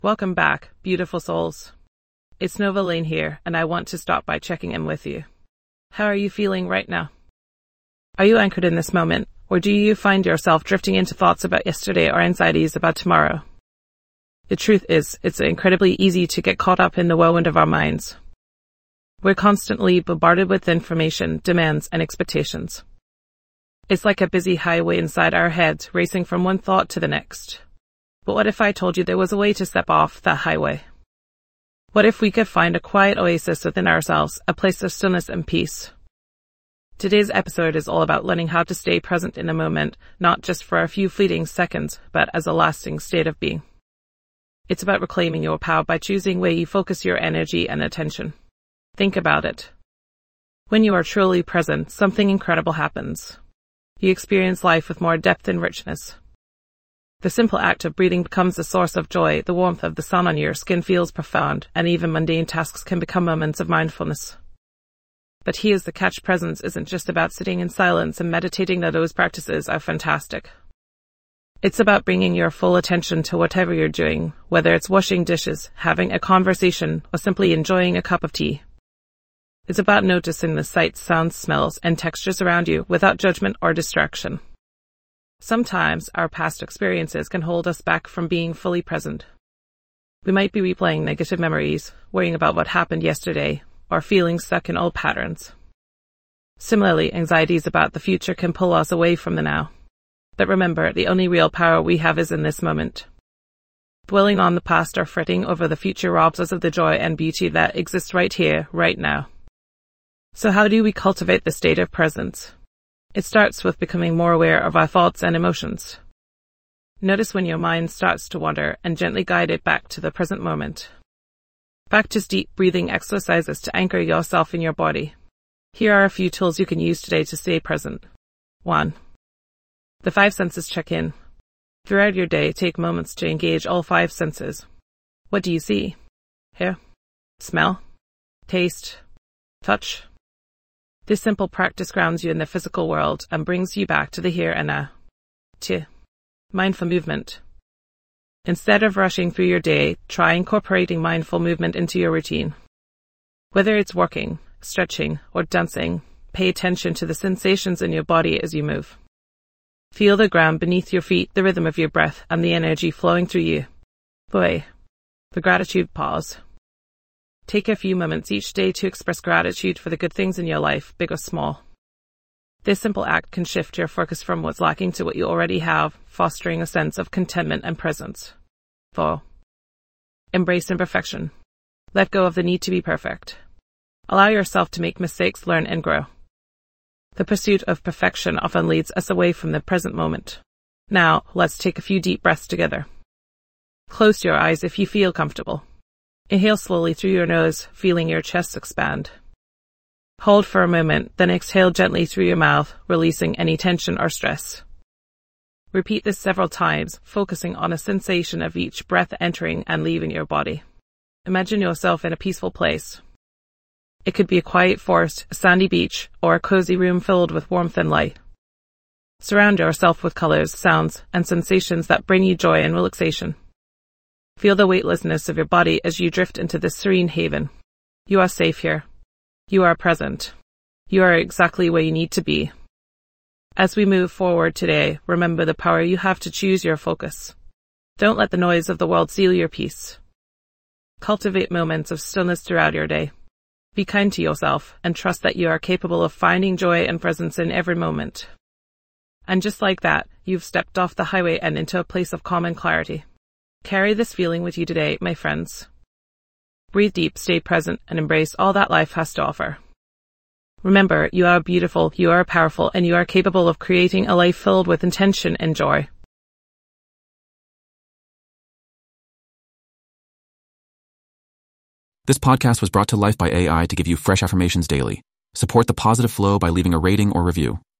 Welcome back, beautiful souls. It's Nova Lane here, and I want to stop by checking in with you. How are you feeling right now? Are you anchored in this moment, or do you find yourself drifting into thoughts about yesterday or anxieties about tomorrow? The truth is, it's incredibly easy to get caught up in the whirlwind of our minds. We're constantly bombarded with information, demands, and expectations. It's like a busy highway inside our heads, racing from one thought to the next. But what if I told you there was a way to step off that highway? What if we could find a quiet oasis within ourselves, a place of stillness and peace? Today's episode is all about learning how to stay present in a moment, not just for a few fleeting seconds, but as a lasting state of being. It's about reclaiming your power by choosing where you focus your energy and attention. Think about it. When you are truly present, something incredible happens. You experience life with more depth and richness. The simple act of breathing becomes a source of joy, the warmth of the sun on your skin feels profound, and even mundane tasks can become moments of mindfulness. But here's the catch: presence isn't just about sitting in silence and meditating, though those practices are fantastic. It's about bringing your full attention to whatever you're doing, whether it's washing dishes, having a conversation, or simply enjoying a cup of tea. It's about noticing the sights, sounds, smells, and textures around you without judgment or distraction. Sometimes our past experiences can hold us back from being fully present. We might be replaying negative memories, worrying about what happened yesterday, or feeling stuck in old patterns. Similarly, anxieties about the future can pull us away from the now. But remember, the only real power we have is in this moment. Dwelling on the past or fretting over the future robs us of the joy and beauty that exists right here, right now. So how do we cultivate the state of presence? It starts with becoming more aware of our thoughts and emotions. Notice when your mind starts to wander and gently guide it back to the present moment. Practice deep breathing exercises to anchor yourself in your body. Here are a few tools you can use today to stay present. 1. The 5 senses check-in. Throughout your day, take moments to engage all 5 senses. What do you see? Hear? Smell? Taste? Touch? This simple practice grounds you in the physical world and brings you back to the here and now. 2. Mindful movement. Instead of rushing through your day, try incorporating mindful movement into your routine. Whether it's walking, stretching, or dancing, pay attention to the sensations in your body as you move. Feel the ground beneath your feet, the rhythm of your breath, and the energy flowing through you. Boy, the gratitude pause. Take a few moments each day to express gratitude for the good things in your life, big or small. This simple act can shift your focus from what's lacking to what you already have, fostering a sense of contentment and presence. 4. Embrace imperfection. Let go of the need to be perfect. Allow yourself to make mistakes, learn, and grow. The pursuit of perfection often leads us away from the present moment. Now, let's take a few deep breaths together. Close your eyes if you feel comfortable. Inhale slowly through your nose, feeling your chest expand. Hold for a moment, then exhale gently through your mouth, releasing any tension or stress. Repeat this several times, focusing on a sensation of each breath entering and leaving your body. Imagine yourself in a peaceful place. It could be a quiet forest, a sandy beach, or a cozy room filled with warmth and light. Surround yourself with colors, sounds, and sensations that bring you joy and relaxation. Feel the weightlessness of your body as you drift into this serene haven. You are safe here. You are present. You are exactly where you need to be. As we move forward today, remember the power you have to choose your focus. Don't let the noise of the world steal your peace. Cultivate moments of stillness throughout your day. Be kind to yourself and trust that you are capable of finding joy and presence in every moment. And just like that, you've stepped off the highway and into a place of calm and clarity. Carry this feeling with you today, my friends. Breathe deep, stay present, and embrace all that life has to offer. Remember, you are beautiful, you are powerful, and you are capable of creating a life filled with intention and joy. This podcast was brought to life by AI to give you fresh affirmations daily. Support the positive flow by leaving a rating or review.